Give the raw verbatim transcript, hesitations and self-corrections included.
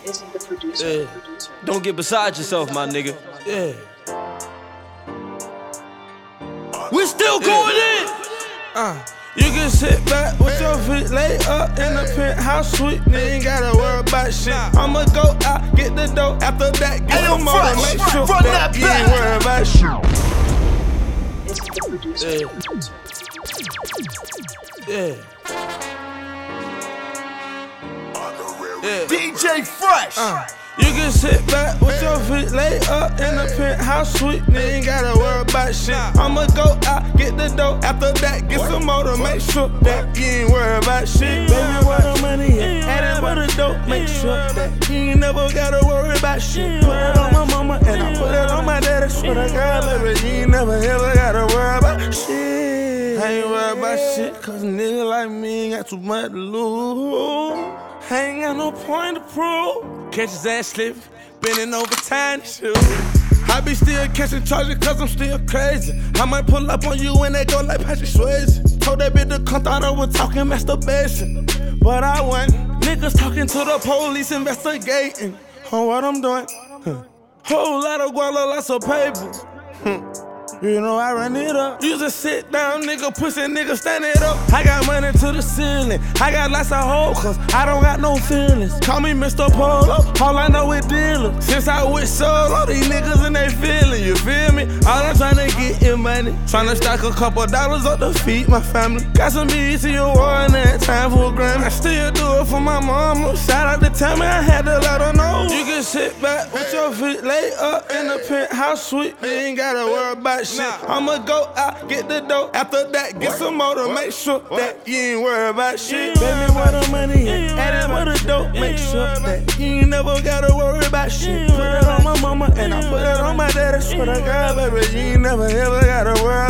isn't the producer. Yeah. The producer. Don't get beside yourself, my nigga. Yeah. We still going in. Uh, you can sit back with your feet laid up in the penthouse suite. Ain't gotta worry about shit. I'ma go out, get the dough. After that, get some more to make sure Run that that you ain't back. worry about shit. Isn't the producer. Yeah. The producer. Yeah. Yeah. D J Fresh. Uh, you can sit back with your feet laid up in the penthouse suite. Ain't gotta worry about shit. I'ma go out, get the dough. After that, get some more to make sure that you ain't worry about shit. Baby, where the money at? Add it where the dope. Make sure that you ain't never gotta worry about shit. Put it on my mama and I put it on my daddy. Swear to God, baby, you ain't never ever gotta worry about shit. I ain't worried about shit, cause a nigga like me ain't got too much to lose. I ain't got no point to prove. Catch his ass slipping, bending over tiny shoes. I be still catching charges cause I'm still crazy. I might pull up on you when they go like Patrick Swayze. Told that bitch to come, thought I was talking masturbation, but I wasn't. Niggas talking to the police, investigating on what I'm doing. Huh. Whole lot of guala, lots of paper. Hmm. You know I run it up. You just sit down, nigga, pussy nigga, stand it up. I got money to the ceiling. I got lots of hoes, cause I don't got no feelings. Call me Mister Polo, all I know is dealer. Since I went solo, these niggas and they feeling, you feel me? All I'm tryna get is money. Tryna stack a couple dollars up to feed my family. Got some B E T award and time for a Grammy. I still do it for my mama. Shout out to Tammy, I had to let her know. You can sit back with your feet laid up in the penthouse suite. You ain't gotta worry about shit. I'ma go out, get the dough. After that, get some more to make sure that you ain't worry about shit. Baby, where the money at? Add it where the dope. Make sure that you ain't never gotta worry about shit. Put it on my mama and I put it on my daddy. Swear to God, baby, you ain't never ever gotta worry